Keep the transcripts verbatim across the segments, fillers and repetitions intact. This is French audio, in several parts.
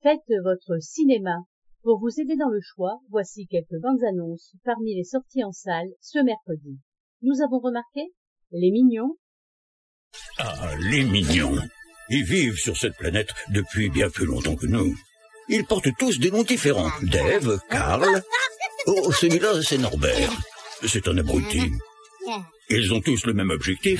Faites votre cinéma. Pour vous aider dans le choix, voici quelques bandes annonces parmi les sorties en salle ce mercredi. Nous avons remarqué Les Mignons. Ah, les Mignons. Ils vivent sur cette planète depuis bien plus longtemps que nous. Ils portent tous des noms différents. Dave, Carl... Oh, celui-là, c'est Norbert. C'est un abruti. Ils ont tous le même objectif.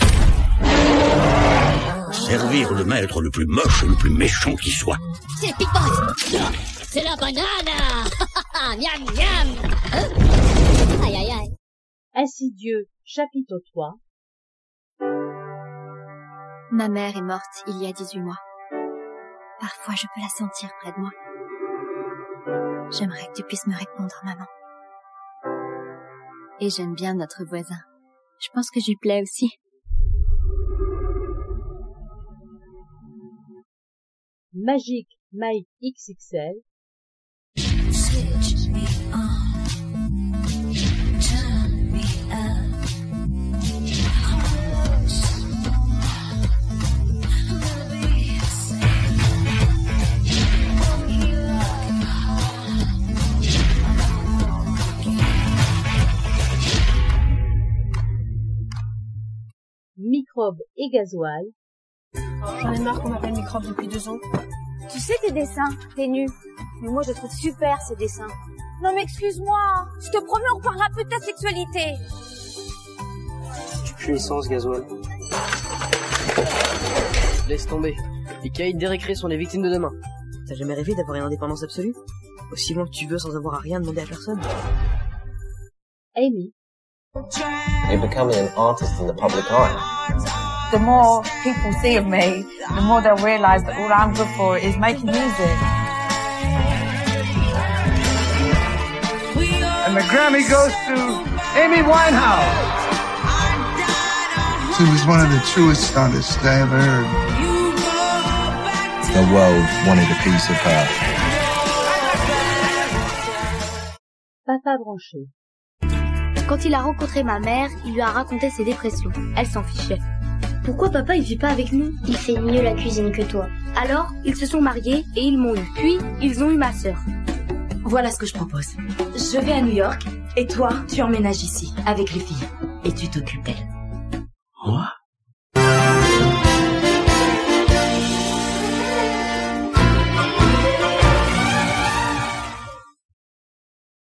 Servir le maître le plus moche et le plus méchant qui soit. C'est Pickpocket. C'est la banane. Miam, miam. Aïe, aïe, aïe. Insidieux, chapitre trois. Ma mère est morte il y a dix-huit mois. Parfois, je peux la sentir près de moi. J'aimerais que tu puisses me répondre, maman. Et j'aime bien notre voisin. Je pense que je lui plais aussi. Magic Mike X X L. Microbe et Gasoil. J'en ai marre qu'on m'appelle Microbe depuis deux ans. Tu sais tes dessins, t'es nu. Mais moi je trouve super ces dessins. Non mais excuse-moi, je te promets on reparlera plus de ta sexualité. Tu pues l'essence, Gasoil. Laisse tomber. Les caïds d'Eric sont les victimes de demain. T'as jamais rêvé d'avoir une indépendance absolue? Aussi loin que tu veux sans avoir à rien demander à personne. Amy. You're becoming an artist in the public eye. The more people see of me, the more they'll realise that all I'm good for is making music. And the Grammy goes to Amy Winehouse. She was one of the truest artists I ever heard. The world wanted a piece of her. Papa branché. Quand il a rencontré ma mère, il lui a raconté ses dépressions. Elle s'en fichait. Pourquoi papa il vit pas avec nous? Il fait mieux la cuisine que toi. Alors, ils se sont mariés et ils m'ont eu. Puis, ils ont eu ma sœur. Voilà ce que je propose. Je vais à New York et toi, tu emménages ici avec les filles et tu t'occupes d'elles. Moi?